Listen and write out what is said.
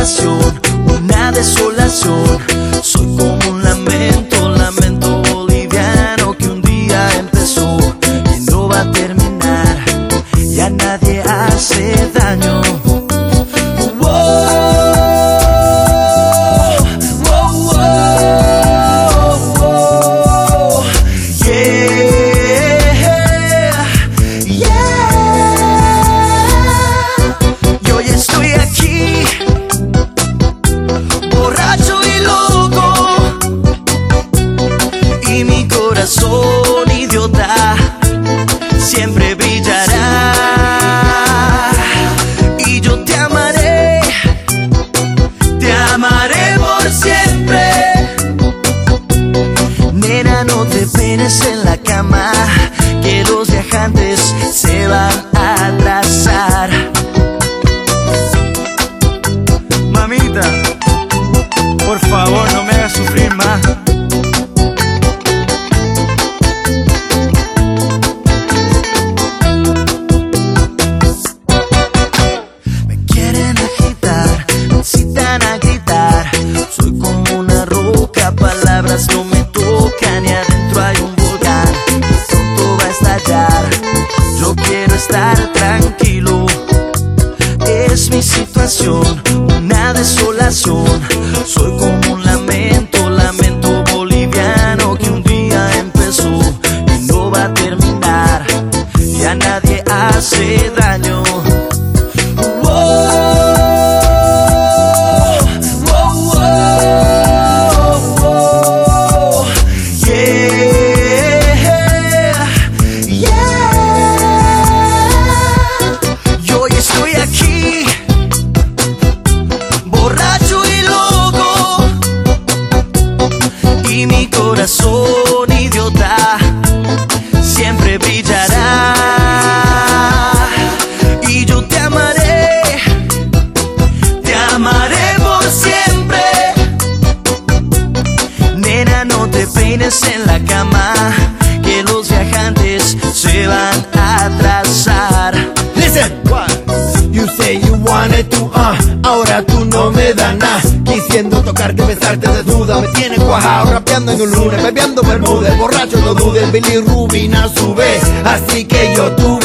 situación, una desolación. Soy como un lamento, lamento boliviano que un día empezó y no va a terminar. Ya nadie hace daño. Corazón idiota siempre brillará y yo te amaré por siempre. Nena, no te penes en la cama, que los viajantes se van a atrasar. Mamita, por favor, no me hagas sufrir más. Palabras no me tocan y adentro hay un volcán que pronto va a estallar. Yo quiero estar tranquilo, es mi situación, una desolación. Soy como un lamento, lamento boliviano que un día empezó y no va a terminar. Ya nadie hace daño. Y mi corazón idiota siempre brillará y yo te amaré por siempre. Nena, no te peines en la cama, que los viajantes se van a atrasar. Listen, you say you wanted to, ahora tú no me das nada. Quisiendo tocarte, besarte desnuda, me tienes cuajado, rapeando en un lunes, bebiendo bermuda, el borracho no dude, el bilirrubina sube, así que yo tú